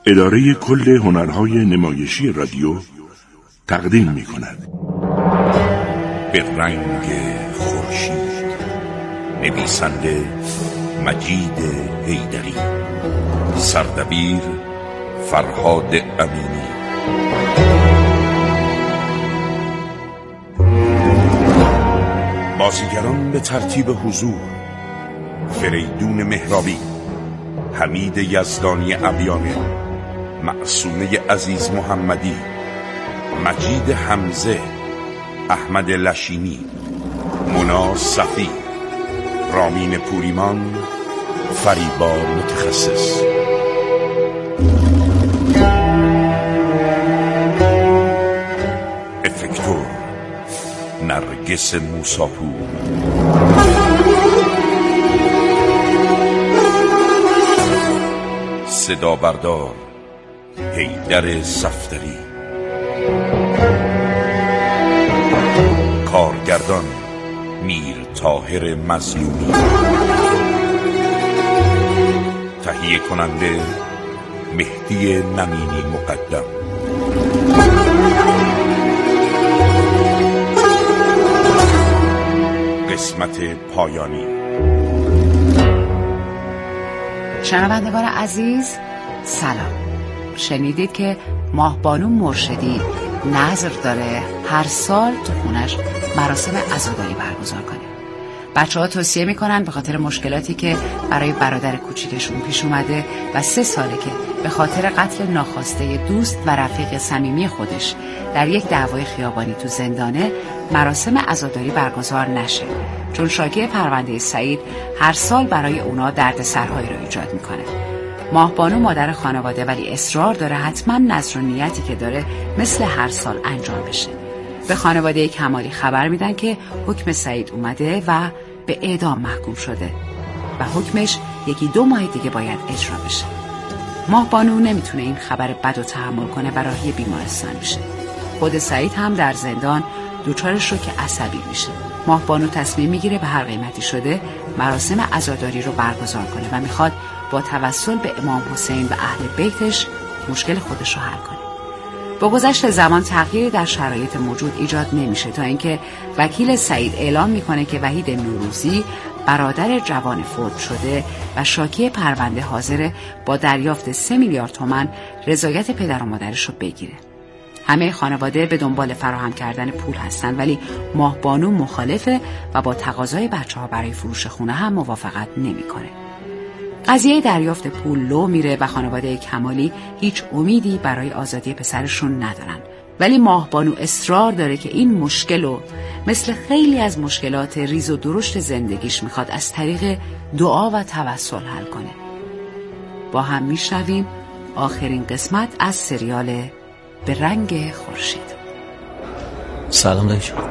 اداره کل هنرهای نمایشی رادیو تقدیم می‌کند. به رنگ خورشید، نویسنده مجید حیدری، سردبیر فرهاد امینی. بازیگران به ترتیب حضور: فریدون مهرابی، حمید یزدانی ابیانه، معصومه عزیز محمدی، مجید حمزه، احمد لشینی، مونا صفی، رامین پوریمان، فریبا متخصص. افکتور نرگس موساپور. صدا بردار حیدر صفدری. کارگردان میر طاهر مظلومی. تهیه کننده مهدی نمینی مقدم. قسمت پایانی. شنوندگان عزیز سلام. شنیدید که ماهبانو مرشدی نظر داره هر سال تو خونش مراسم عزاداری برگزار کنه. بچه‌ها توصیه میکنن به خاطر مشکلاتی که برای برادر کوچیکشون پیش اومده و 3 ساله که به خاطر قتل ناخواسته دوست و رفیق صمیمی خودش در یک دعوای خیابانی تو زندانه، مراسم عزاداری برگزار نشه، چون شاکی پرونده سعید هر سال برای اونا دردسرهایی رو ایجاد میکنه. ماهبانو مادر خانواده ولی اصرار داره حتما نذر و نیتی که داره مثل هر سال انجام بشه. به خانواده کمالی خبر میدن که حکم سعید اومده و به اعدام محکوم شده و حکمش 1-2 ماه دیگه باید اجرا بشه. ماهبانو نمیتونه این خبر بد رو تحمل کنه و راهی بیمارستان میشه. خود سعید هم در زندان دچار شوک عصبی میشه. ماهبانو تصمیم میگیره به هر قیمتی شده مراسم عزاداری رو برگزار کنه و میخواد با توسل به امام حسین و اهل بیتش مشکل خودش رو حل کنه. با گذشت زمان تغییری در شرایط موجود ایجاد نمیشه تا اینکه وکیل سعید اعلام میکنه که وحید نوروزی برادر جوان فوت شده و شاکی پرونده حاضر با دریافت 3 میلیارد تومان رضایت پدر و مادرش رو بگیره. همه خانواده به دنبال فراهم کردن پول هستن ولی ماهبانو مخالفه و با تقاضای بچه‌ها برای فروش خونه هم موافقت نمیکنه. قضیه دریافت پول لو میره و خانواده کمالی هیچ امیدی برای آزادی پسرشون ندارن. ولی ماهبانو اصرار داره که این مشکلو مثل خیلی از مشکلات ریز و درشت زندگیش میخواد از طریق دعا و توسل حل کنه. با هم میشنویم آخرین قسمت از سریال به رنگ خورشید. سلام دایی جان.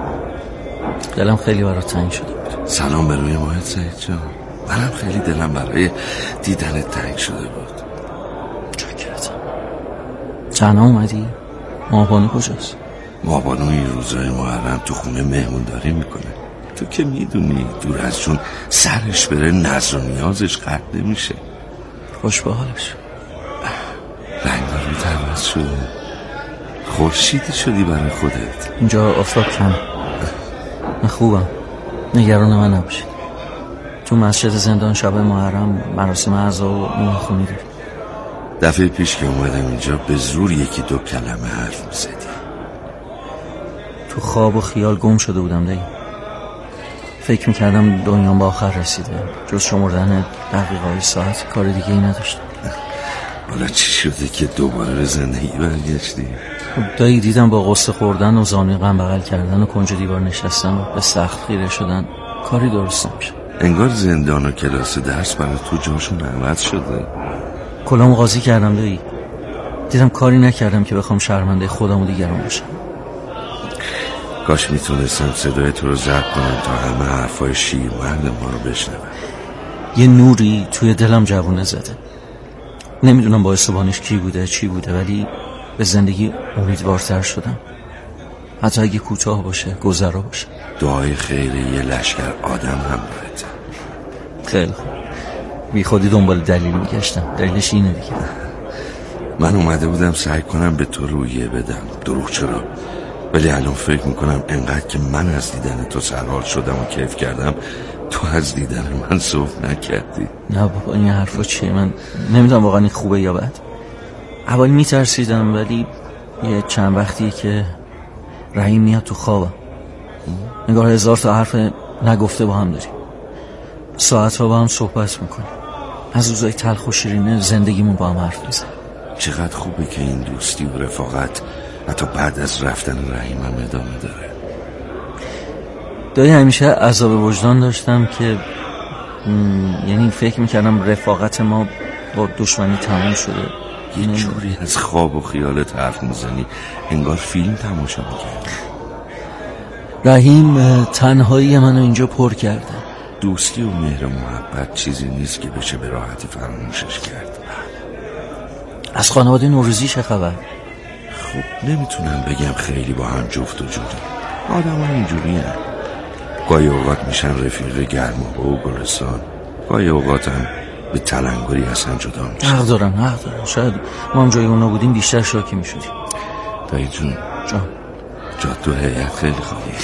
دلم خیلی برات تنگ شده بود. سلام به روی ماهت سعید جان. منم خیلی دلم برای دیدنت تنگ شده بود. چاکرتم. جانا اومدی؟ ماهبانو کجاست؟ ماهبانو این روزای محرم تو خونه مهمونداری میکنه. تو که میدونی دور از جون سرش بره نذر و نیازش قطع نمیشه. خوش به حالش. رنگا رو ترمز شده. خورشیدی شدی برای خودت. اینجا آفتاب کم. من خوبم. نگران من نباشی. تو مسجد زندان شب محرم مراسم عزا و نونخونی داری. دفعه پیش که اومدم اینجا به زور 1-2 کلمه حرف میزدی. تو خواب و خیال گم شده بودم دایی. فکر میکردم دنیام با آخر رسیده. جز شمردن دقیقه‌های ساعت کار دیگه ای نداشتم. حالا چی شده که دوباره به زندگی برگشتی؟ دایی دیدم با غصه خوردن و زانوی غم بغل کردن و کنج دیوار نشستن و به سخت خیره شدن کاری درست نمیشه. انگار زندان و کلاس درس برای تو جاشون عوض شده. کلامو قاضی کردم دایی. دیدم کاری نکردم که بخوام شرمنده خودم و دیگران باشم. کاش میتونستم صدای تو رو ضبط کنم تا همه حرفای شیرمرد ما رو بشنوم. یه نوری توی دلم جوونه زده. نمیدونم باعث بانش کی بوده چی بوده، ولی به زندگی امیدوارتر شدم. حتی اگه کوتاه باشه، گذرا باشه. دعای خیره یه لشکر آدم هم باید. خیلی خوب. بی خودی دنبال دلیل میگشتم. دلیلش اینه دیگه. من اومده بودم سعی کنم به تو رویه بدم. دروغ چرا؟ ولی الان فکر میکنم انقدر که من از دیدن تو سرحال شدم و کیف کردم، تو از دیدن من صحبت نکردی. نه بابا این حرفا چیه؟ من نمیدونم واقعا این خوبه یا بد. اول میترسیدم ولی یه چند وقتیه که رحیم میاد تو خوابم. انگار 1000 تا حرف نگفته با هم داریم، ساعت‌ها با هم صحبت میکنیم، از روزای تلخ و شیرین زندگیمون با هم حرف میزنیم. چقدر خوبه که این دوستی و رفاقت حتی بعد از رفتن رحیمم ادامه داره. دایی همیشه عذاب وجدان داشتم که یعنی فکر میکردم رفاقت ما با دشمنی تموم شده. یه جوری از خواب و خیالت حرف میزنی انگار فیلم تماشا میکردی. رحیم تنهایی منو اینجا پر کرده. دوستی و مهر و محبت چیزی نیست که بشه به راحتی فراموشش کرد. از خانواده نوروزی چه خبر؟ خب نمیتونم بگم خیلی با هم جفت و جوری. آدم ها اینجوری هم. گاهی اوقات میشن رفیق گرمابه و گلستان، گاهی اوقات هم به تلنگری اصلا جدا میشن. حق دارن. شاید ما هم جای اونا بودیم بیشتر شاکی میشدیم. دایی جون جا تو هیئت خیلی خالیه.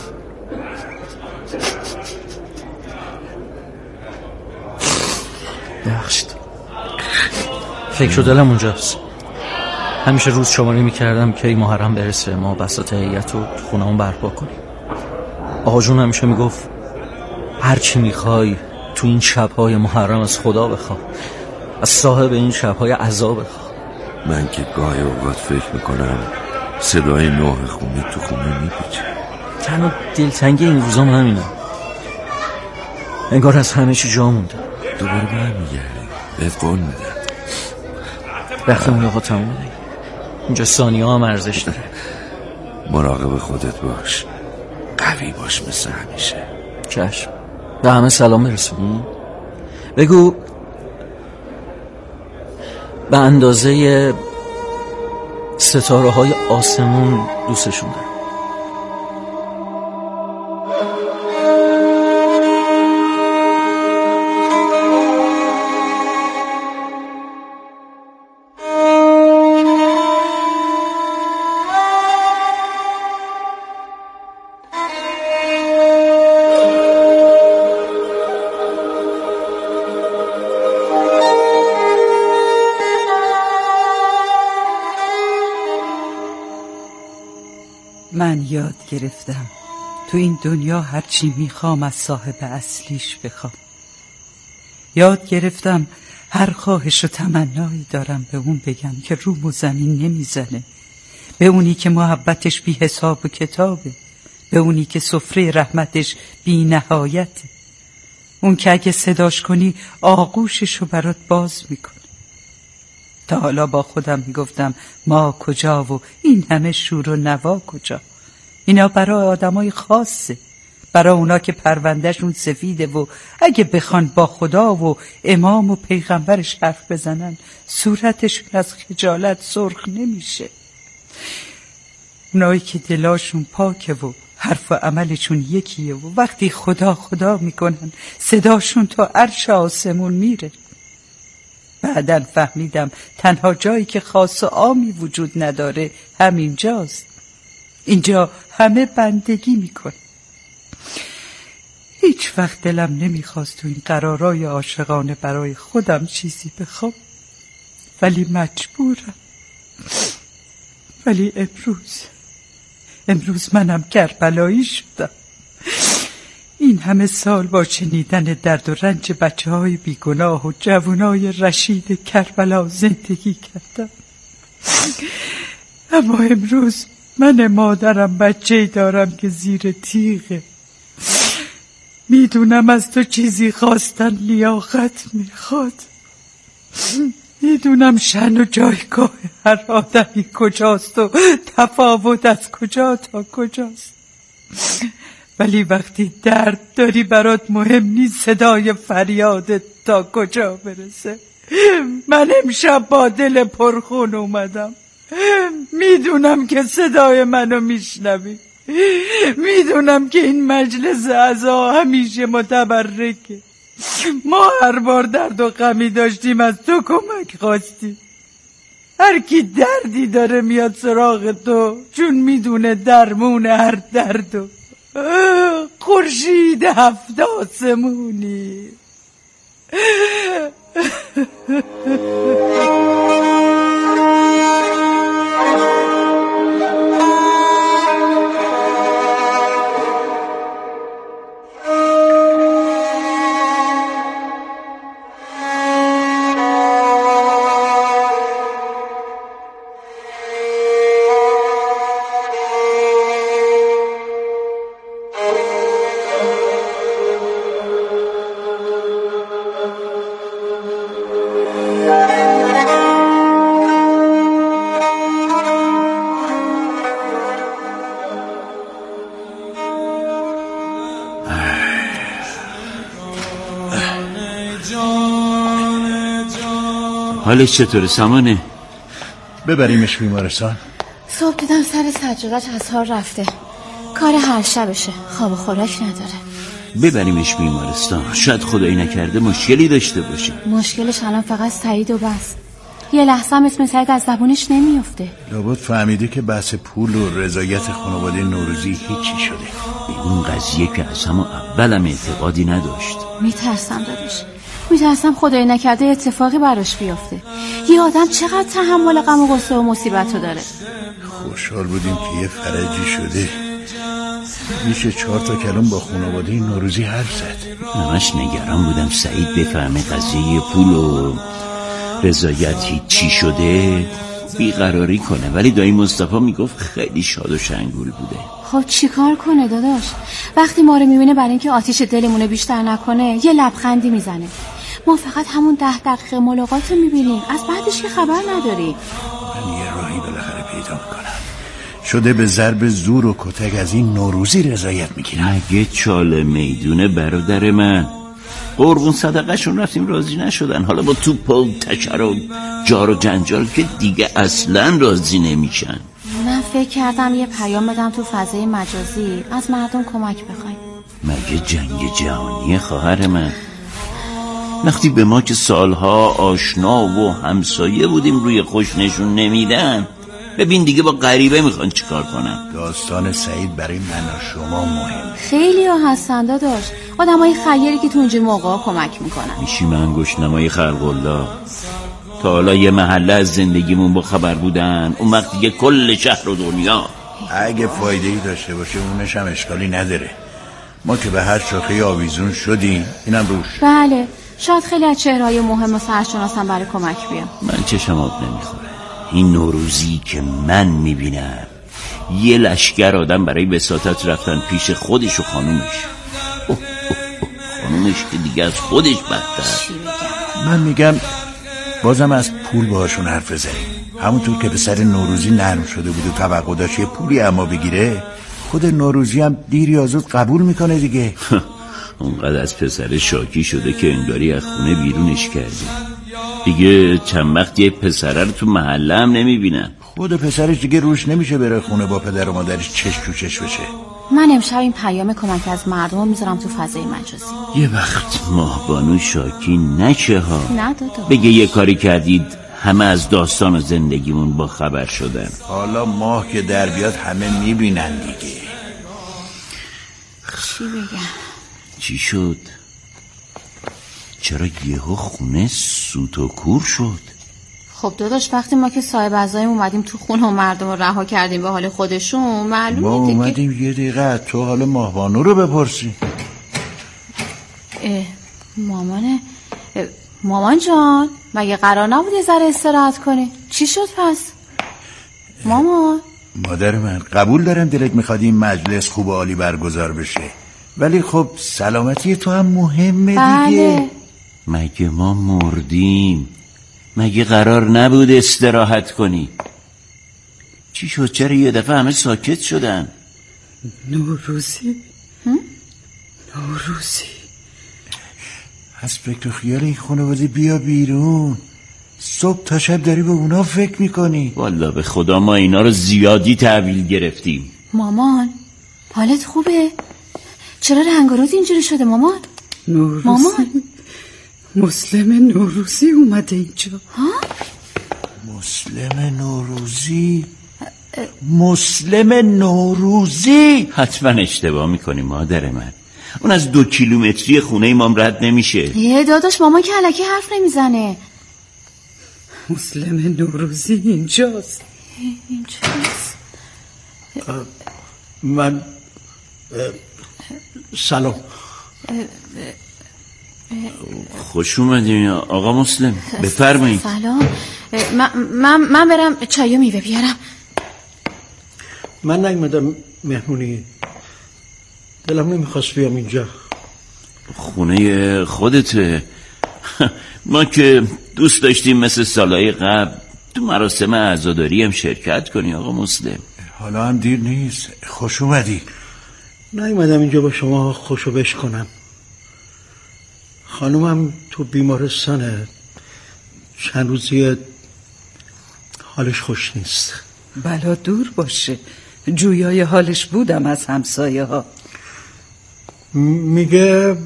بخشید فکر دلم اونجاست. همیشه روز شماری میکردم که این محرم برسه ما بساط هیئت رو خونه هم برپا کنیم. آقا جون همیشه میگفت هر چی میخوای تو این شبهای محرم از خدا بخوا، از صاحب این شبهای عذاب بخوا. من که گاهی اوقات فکر میکنم صدای نوح خونی تو خونه میپیچه. تنها دلتنگی این روزام همینم، انگار از همه چی جا مونده. دوباره برمیگردی، بهت قول میدم. وقتمون آقا تمومه، اینجا ثانیه هم ارزش داره. مراقب خودت باش، قوی باش مثل همیشه. چشم. به همه سلام برسون. بگو به اندازه ستاره های آسمون دوستشون دارم. من یاد گرفتم تو این دنیا هرچی میخوام از صاحب اصلیش بخوام. یاد گرفتم هر خواهش و تمنایی دارم به اون بگم که روم و زمین نمیزنه، به اونی که محبتش بی حساب و کتابه، به اونی که سفره رحمتش بی نهایته، اون که اگه صداش کنی آغوششو برات باز میکنه. تا حالا با خودم میگفتم ما کجا و این همه شور و نوا کجا. اینا برای آدمای خاصه، برای اونا که پروندهشون سفیده و اگه بخوان با خدا و امام و پیغمبرش حرف بزنن صورتشون از خجالت سرخ نمیشه. اونایی که دلاشون پاکه و حرف و عملشون یکیه و وقتی خدا خدا میکنن صداشون تا عرش آسمون میره. بعدن فهمیدم تنها جایی که خاص و عامی وجود نداره همین جاست. اینجا همه بندگی میکن. هیچ وقت دلم نمیخواست تو این قرارای عاشقانه برای خودم چیزی بخوام، ولی مجبورم. ولی امروز منم کربلایی شدم. این همه سال با شنیدن درد و رنج بچه‌های بیگناه و جوانای رشید کربلا زندگی کردم، اما امروز من مادرم بچه‌ای دارم که زیر تیغه. میدونم از تو چیزی خواستن لیاقت میخواد، میدونم شأن و جایگاه هر آدمی کجاست و تفاوت از کجا تا کجاست، ولی وقتی درد داری برات مهم نیست صدای فریادت تا کجا برسه. من امشب با دل پرخون اومدم، میدونم که صدای منو میشنوی، میدونم که این مجلس عزا همیشه متبرکه. ما هر بار درد و غمی داشتیم از تو کمک خواستیم، هر کی دردی داره میاد سراغ تو، چون میدونه درمون هر دردو. خورشید 7 آسمونی. حالش چطوره سامانه؟ ببریمش بیمارستان. صبح دیدم سر سجادش از حال رفته، کار هر شبشه، خواب و خوراک نداره. ببریمش بیمارستان، شاید خدایی نکرده مشکلی داشته باشه. مشکلش الان فقط سعید و بس. یه لحظه هم اسم سعید از زبونش نمیفته. لابد فهمیده که بحث پول و رضایت خانواده نوروزی هیچی شده. به اون قضیه که از همون اولم اعتقادی نداشت. میترسم داداش، میترسم خدایی نکرده اتفاقی براش بیفته. یه آدم چقدر تحمل غم و غصه و مصیبت رو داره. خوشحال بودیم که یه فرجی شده. میشه 4 تا کلام با خانواده نوروزی حرف زد. همش نگران بودم سعید بفهمه قضیه پول و رضایت هیچی شده بیقراری کنه، ولی دایی مصطفی میگفت خیلی شاد و شنگول بوده. خب چیکار کنه داداش؟ وقتی ما رو میبینه برای اینکه آتیش دلمونه بیشتر نکنه یه لبخندی میزنه. ما فقط همون 10 دقیقه ملاقات رو میبینیم، از بعدش که خبر نداریم. من یه راهی بالاخره پیدا میکنم. شده به ضرب زور و کتک از این نوروزی رضایت میگیرم. مگه چاله میدونه برادر من؟ قربون صدقه شون رفتیم راضی نشدن، حالا با توپ و تشر و جار و جنجال که دیگه اصلا راضی نمیشن. من فکر کردم یه پیام بدم تو فضای مجازی از مردم کمک بخوایم. مگه جنگ جهانی خواهر من؟ وقتی به ما که سالها آشنا و همسایه بودیم روی خوش نشون نمیدن، ببین دیگه با غریبه میخوان چیکار کنن. داستان سعید برای من و شما مهم. خیلی ها هستن داداش، آدمای خیری که تو اینجور موقعا کمک میکنن. میشی من گشنمای خلق الله. تا حالا یه محله از زندگیمون با خبر بودن، اون وقت دیگه کل شهر و دنیا. اگه فایده‌ای داشته باشه اونش هم اشکالی نداره. ما که به هر شاخه آویزون شدیم، اینم روش. بله، شاید خیلی از چهرهای مهم و سرشناسم برای کمک بیام. من چشم آب نمیخوره. این نوروزی که من میبینم یه لشکر آدم برای وساطت رفتن پیش خودش و خانومش. خانومش که دیگه از خودش بدتر. من میگم بازم از پول باهاشون حرف بزنیم. همونطور که به سر نوروزی نرم شده بود و توقع داشت یه پولی اما بگیره، خود نوروزی هم دیر یا زود قبول میکنه دیگه. اونقدر از پسر شاکی شده که انگاری از خونه بیرونش کرده. دیگه چند وقت یه پسره رو تو محله هم نمیبینن. خود پسرش دیگه روش نمیشه بره خونه با پدر و مادرش چش تو چش بشه. من امشب این پیام کمک از مردم رو میذارم تو فضای مجازی. یه وقت ماهبانو شاکی نشه ها. نه دادا. بگه یه کاری کردید همه از داستان و زندگیمون با خبر شدن. حالا ماه که در بیاد همه میبینن دیگه. چی بگم؟ چی شد؟ چرا یهو خونه سوت و کور شد؟ خب داداش وقتی ما که صاحب عزایم اومدیم تو خونه و مردم رو رها کردیم به حال خودشون، معلومه ما دیگه. اومدیم یه دقیقه تو حال ماهبانو رو بپرسی. مامان جان مگه قرار نبود یه ذره استراحت کنی؟ چی شد پس؟ مامان مادر من قبول دارم دلت میخواد این مجلس خوب و عالی برگزار بشه، ولی خب سلامتی تو هم مهمه دیگه. مگه ما مردیم؟ مگه قرار نبود استراحت کنی؟ چی شد؟ چرا یه دفعه همه ساکت شدن؟ نوروزی از فکر و خیال این خانواده بیا بیرون. صبح تا شب داری به اونا فکر میکنی. والا به خدا ما اینا رو زیادی تحویل گرفتیم. مامان حالت خوبه؟ چرا رنگ و روز اینجوری شده مامان؟ نوروزی؟ مامان مسلم نوروزی اومده اینجا. ها؟ مسلم نوروزی حتما اشتباه میکنی مادر من. اون از 2 کیلومتری خونه ایمام رد نمیشه. یه داداش مامان که الکی حرف نمیزنه. مسلم نوروزی اینجاست. من سلام. خوش اومدین آقا مسلم، بفرمایید. سلام. من برم چای و میوه بیارم. من نیومدم مهمونی، دلم نمیخواست بیام اینجا. خونه خودته. ما که دوست داشتیم مثل سالهای قبل تو مراسم عزاداری هم شرکت کنی آقا مسلم. حالا هم دیر نیست، خوش اومدی. نیومدم اینجا با شما خوشو بش کنم. خانومم تو بیمارستانه، چند روزیه حالش خوش نیست. بلا دور باشه، جویای حالش بودم از همسایه ها. میگه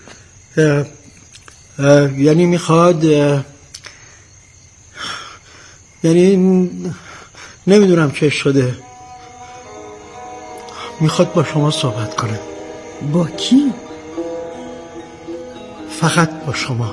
یعنی میخواد، یعنی نمیدونم چه شده، میخواد با شما صحبت کنه. با کی؟ فقط با شما.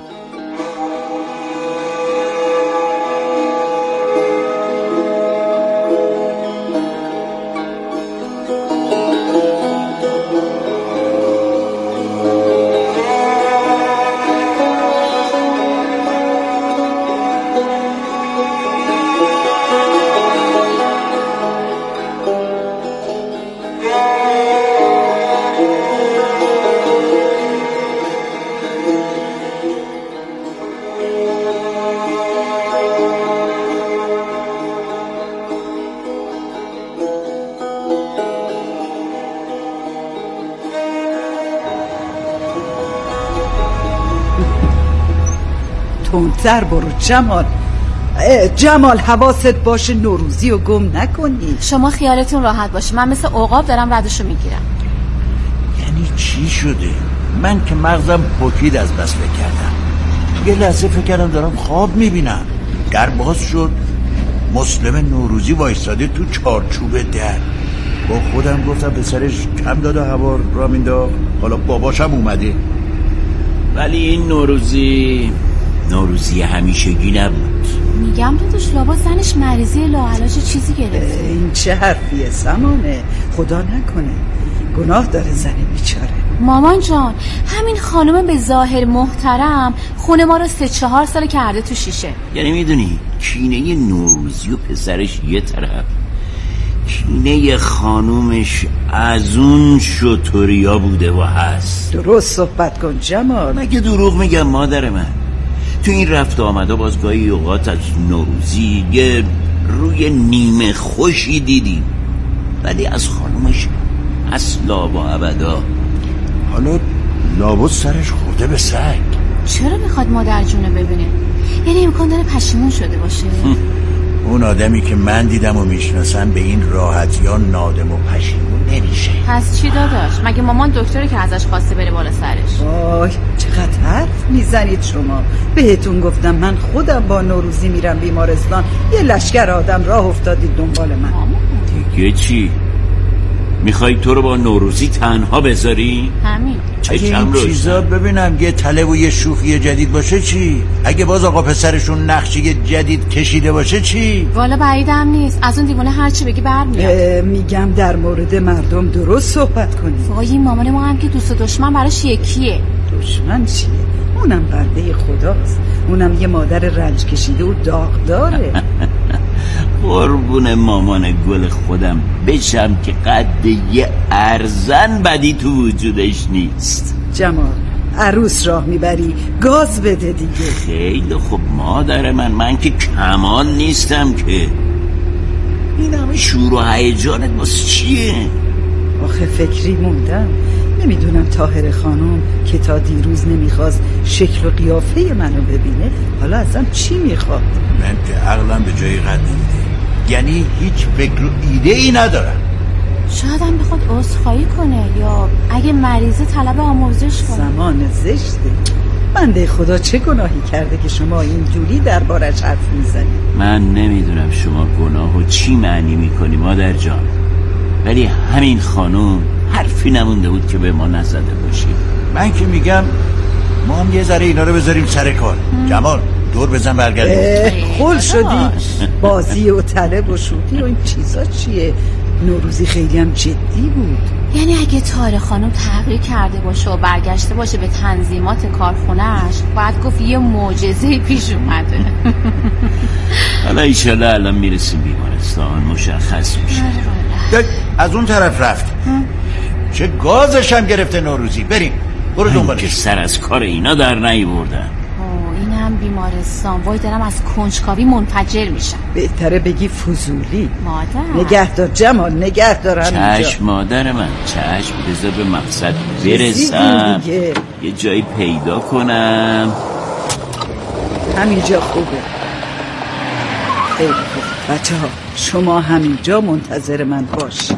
تندتر برو جمال حواست باشه نوروزی رو گم نکنی. شما خیالتون راحت باشه، من مثل عقاب دارم ردشو میگیرم. یعنی چی شده؟ من که مغزم پکید از بس فکر کردم. یه لحظه فکر کردم دارم خواب میبینم. در باز شد، مسلم نوروزی وایستاده تو چارچوب در. با خودم گفتم به سرش کم داده هوا را مینداخت، حالا باباشم اومده. ولی این نوروزی همیشگی نبود. میگم داداش لابا زنش مریضی لاعلاج چیزی گرفته. این چه حرفیه سمانه؟ خدا نکنه گناه داره زن بیچاره. مامان جان، همین خانم به ظاهر محترم خونه ما رو 3-4 سال کرده تو شیشه. یعنی میدونی کینه نوروزی و پسرش یه طرف، کینه خانومش از اون شطوریا بوده و هست. درست صحبت کن جمال. مگه دروغ میگم مادر من؟ تو این رفت آمده باز گاهی اوقات از نوروزی یه روی نیمه خوشی دیدیم، ولی از خانومش اصلا و ابدا. حالا لابد سرش خورده به سگ. چرا میخواد مادر جونه ببینه؟ یعنی امکان داره پشیمون شده باشه؟ اون آدمی که من دیدم و میشناسم به این راحتی ها نادم و پشیمون نمیشه. پس چی داداش؟ مگه مامان دکتری که ازش خواسته بره بالا سرش؟ وای چقدر حرف میزنید شما. بهتون گفتم من خودم با نوروزی میرم بیمارستان، یه لشکر آدم راه افتادید دنبال من. دیگه چی؟ میخوای تو رو با نوروزی تنها بذاری؟ همین. اگه این چیزا ببینم یه طلب و یه شوخی جدید باشه چی؟ اگه باز آقا پسرشون نقشی جدید کشیده باشه چی؟ والا بعیدم نیست، از اون دیوانه هرچی بگی برمیاد. میگم در مورد مردم درست صحبت کنید. وای این مامان ما هم که دوست و دشمن براش یکیه. دشمن چیه؟ اونم بنده خداست، اونم یه مادر رنج کشیده و داغ داره. قربون مامان گل خودم بشم که قد یه ارزن بدی تو وجودش نیست. جمال عروس راه میبری گاز بده دیگه. خیلی خوب مادر من که کمان نیستم که. این همه شور و هیجانت واسه چیه؟ آخه فکری موندم، نمیدونم طاهر خانم که تا دیروز نمیخواست شکل و قیافه منو ببینه حالا ازم چی میخواد؟ من که عقلم به جای قد نمیده، یعنی هیچ فکر و ایده ای ندارم. شاید هم بخواد عذرخواهی کنه یا اگه مریضه طلب آمرزش کنه. زمان زشته. بنده خدا چه گناهی کرده که شما اینجوری دربارش حرف میزنید؟ من نمیدونم شما گناهو چی معنی میکنی مادر جان، ولی همین خانم حرفی نمونده بود که به ما نزده باشیم. من که میگم ما هم یه ذره اینا رو بذاریم سر کار. جمال دور بزن برگردیم. خل شدی بازی و طلب و شوخی و این چیزا چیه؟ نوروزی خیلی هم جدی بود. یعنی اگه طاهره خانم تغییر کرده باشه و برگشته باشه به تنظیمات کارخونه‌اش، باید گفت یه معجزه پیش اومده. حالا ایشالا الان میرسیم بیمارستان مشخص میشه. از اون طرف رفت. چه گازش هم گرفته نوروزی. بریم برو دنبالش. که سر از کار اینا در نیاوردن. این هم بیمارستان. وای دارم از کنجکاوی منفجر میشم. بهتره بگی فضولی. مادر نگهدار جمال، نگهدارم اینجا. چشم مادر من، چشم. بذار به مقصد برسم، یه جایی پیدا کنم. همینجا خوبه. خیلی خوب. بچه ها شما همینجا منتظر من باش.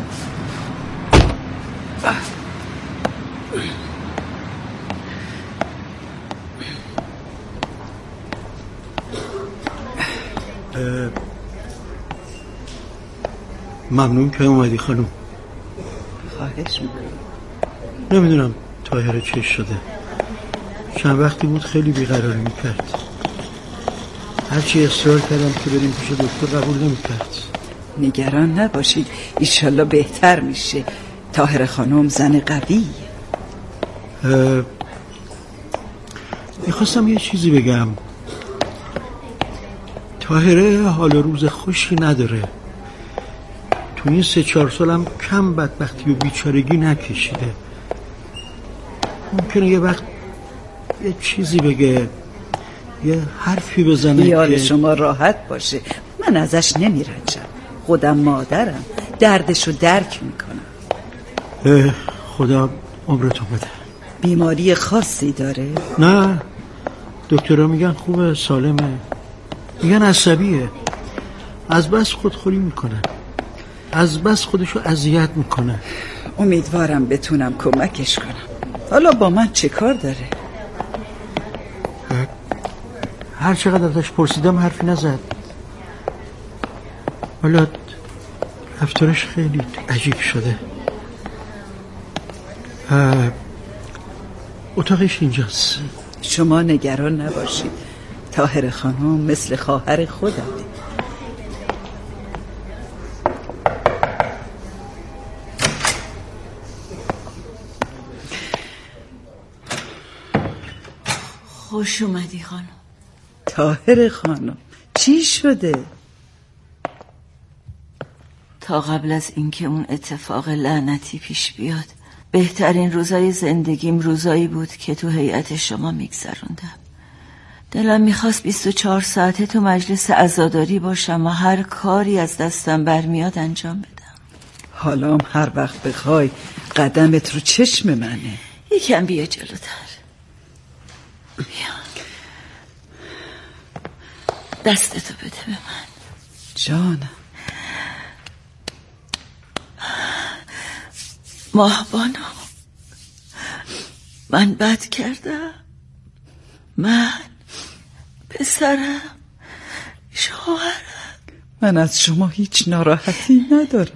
ممنون که اومدی خانم. خواهش میکنم. نمیدونم طاهره چه شده. چند وقتی بود خیلی بیقراری میکرد. هرچی اصرار کردم که بریم پیش دکتر قبول نمیکرد. نگران نباشید، ایشالله بهتر میشه. طاهره خانم زن قویه. میخواستم یه چیزی بگم. طاهره حال روز خوشی نداره. تو این 3-4 سالم کم بدبختی و بیچارگی نکشیده. ممکنه یه وقت یه چیزی بگه، یه حرفی بزنه. خیال شما راحت باشه، من ازش نمیرنجم. خودم مادرم، دردشو درک میکنم. خدا عمرتو بده. بیماری خاصی داره؟ نه، دکترها میگن خوبه، سالمه. میگن عصبیه، از بس خودخوری میکنه، از بس خودشو اذیت میکنه. امیدوارم بتونم کمکش کنم. حالا با من چه کار داره؟ هر چقدر ازش پرسیدم حرفی نزد. حالا رفتارش خیلی عجیب شده. اتاقش اینجاست. شما نگران نباشید، طاهره خانم مثل خواهر خودمه. خوش اومدی خانم. طاهره خانم چی شده؟ تا قبل از اینکه اون اتفاق لعنتی پیش بیاد، بهترین روزای زندگیم روزایی بود که تو هیئت شما میگذروندم. دلم میخواست 24 ساعته تو مجلس عزاداری باشم و هر کاری از دستم برمیاد انجام بدم. حالا هم هر وقت بخوای قدمت رو چشم منه. یکم بیا جلوتر. بیا دستتو بده به من. جانم. ماهبانو، من بد کردم. من، پسرم، شوهرم. من از شما هیچ ناراحتی ندارم.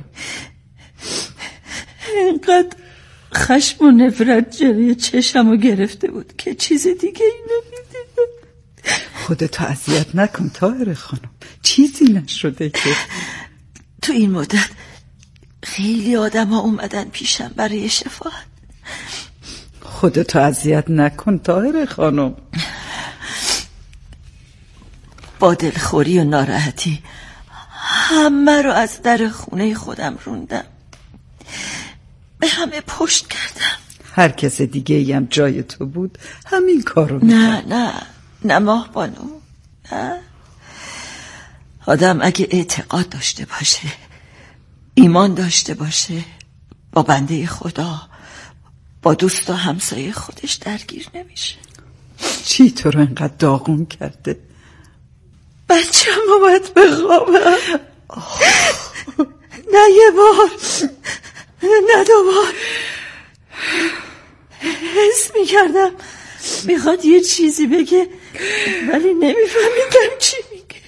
اینقدر خشم و نفرت جلوی چشمو گرفته بود که چیز دیگه ای نمیدیدم. خودتو اذیت نکن طاهره خانم، چیزی نشده که. تو این مدت خیلی آدم ها اومدن پیشم برای شفاعت. خودتو اذیت نکن طاهره خانم. با دلخوری و ناراحتی همه رو از در خونه خودم روندم، به همه پشت کردم. هر کس دیگه ایم جای تو بود همین کارو میکرد. نه ماه بانو، نه. آدم اگه اعتقاد داشته باشه، ایمان داشته باشه، با بنده خدا، با دوست و همسایه خودش درگیر نمیشه. چی تو رو انقدر داغون کرده؟ بچه‌م اومد به خوابم. نه یه بار، نه 2 بار. حس میکردم میخواد یه چیزی بگه ولی نمیفهمیدم چی میگه.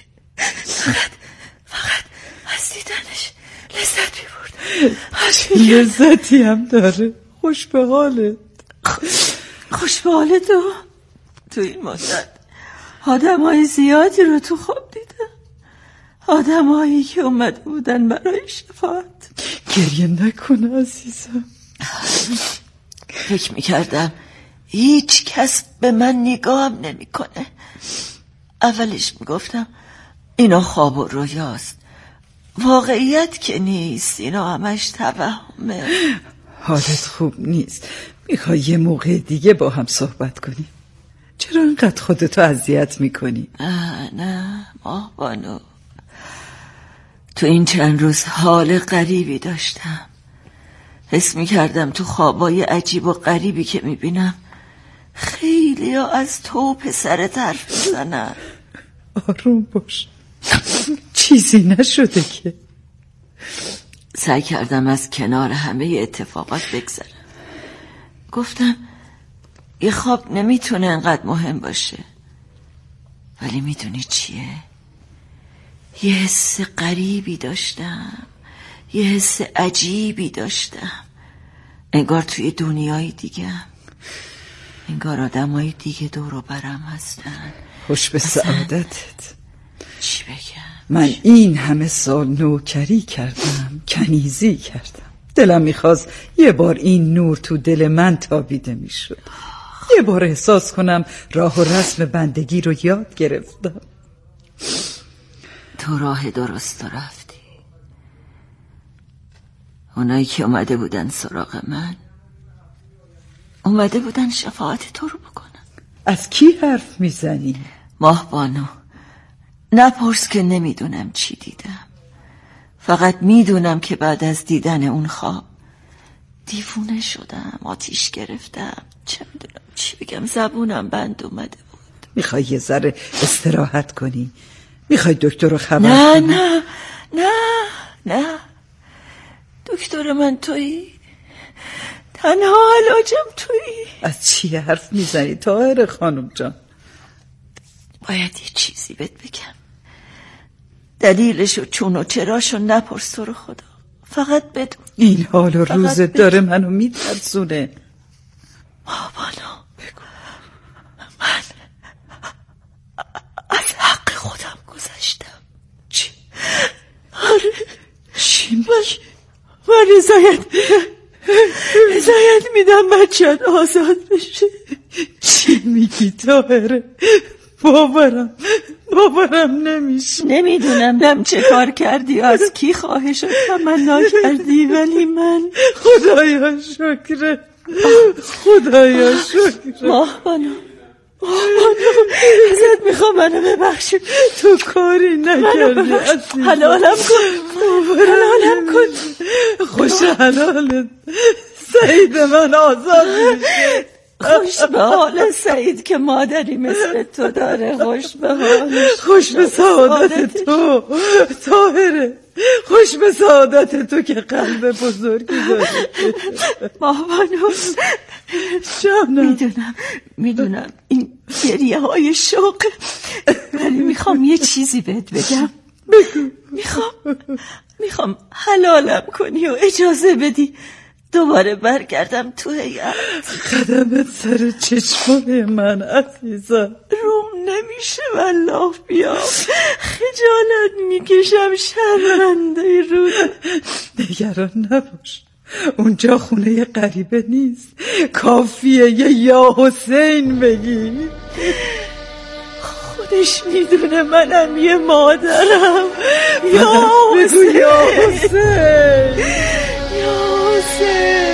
فقط از دیدنش لذت میبرد. لذتی هم داره. خوش به حالت. خوش به حالت تو این مدت آدمای زیادی رو تو خواب دیدم. آدمایی که اومده بودن برای شفاعت. گریه نکن عزیزم. فکر میکردم هیچ کس به من نگاهم نمیکنه. اولش میگفتم اینا خواب و رویاست، واقعیت که نیست، اینا همش توهمه. حالت خوب نیست، میخوای یه موقع دیگه با هم صحبت کنیم؟ چرا انقدر خودتو اذیت میکنی؟ نه ماه بانو، تو این چند روز حال غریبی داشتم. حس میکردم تو خوابای عجیب و غریبی که میبینم خیلی ها از تو پسرت حرف میزنن. آروم باش، چیزی نشده که. سعی کردم از کنار همه اتفاقات بگذرم. گفتم یه خواب نمیتونه انقدر مهم باشه. ولی میدونی چیه؟ یه حس غریبی داشتم، یه حس عجیبی داشتم. انگار توی دنیای دیگه، انگار آدمای دیگه دور و برم هستن. خوش به سعادتت. چی بگم؟ من این همه سال نوکری کردم، کنیزی کردم. دلم میخواست یه بار این نور تو دل من تابیده میشد. یه بار احساس کنم راه و رسم بندگی رو یاد گرفتم. تو راه درست رفتی. اونایی که اومده بودن سراغ من اومده بودن شفاعت تو رو بکنن. از کی حرف میزنی؟ ماه بانو، نپرس که نمیدونم چی دیدم. فقط میدونم که بعد از دیدن اون خواب دیوونه شدم، آتیش گرفتم. چه میدونم چی بگم، زبونم بند اومده بود. میخوای یه ذره استراحت کنی؟ میخوای دکتر رو خبر کنی؟ نه دکتر من تویی، تنها علاجم تویی. از چی حرف میزنی طاهر خانم جان؟ باید یه چیزی بهت بگم. دلیلشو چون و چراشو نپرس تو رو خدا. فقط بدون این حال و روزت داره منو میترسونه. بابانو بگو. من از حق خودم گذشتم. چی؟ آره. چی میگی؟ من رضایت میدم بچه‌ت آزاد بشه. چی میگی طاهره؟ باورم نمیشه. نمیدونم چه کار کردی، از کی خواهش و تمنا کردی، ولی من خدایا شکره. ماه بانو ازت میخوام منو ببخشی. تو کاری نکردی عزیزم. حلالم کن. خوش حلالت. سعید من آزاد میشه. خوش به حال سعید که مادری مثل تو داره. خوش به سعادت تو طاهره. خوش به سعادت تو که قلب بزرگی داری. ماهبانو جانم. میدونم این گریه های شوق، ولی میخوام یه چیزی بهت بگم. بگو. میخوام حلالم کنی و اجازه بدی دوباره برگردم تو هیئت. قدمت سر چشمای من عزیزم. روم نمیشه والله بیام. خجالت میکشم، شرمنده رو. نگران نباش، اونجا خونه غریبه نیست. کافیه یه یا حسین بگی. خودش میدونه منم یه مادرم. یا حسین. یا حسین.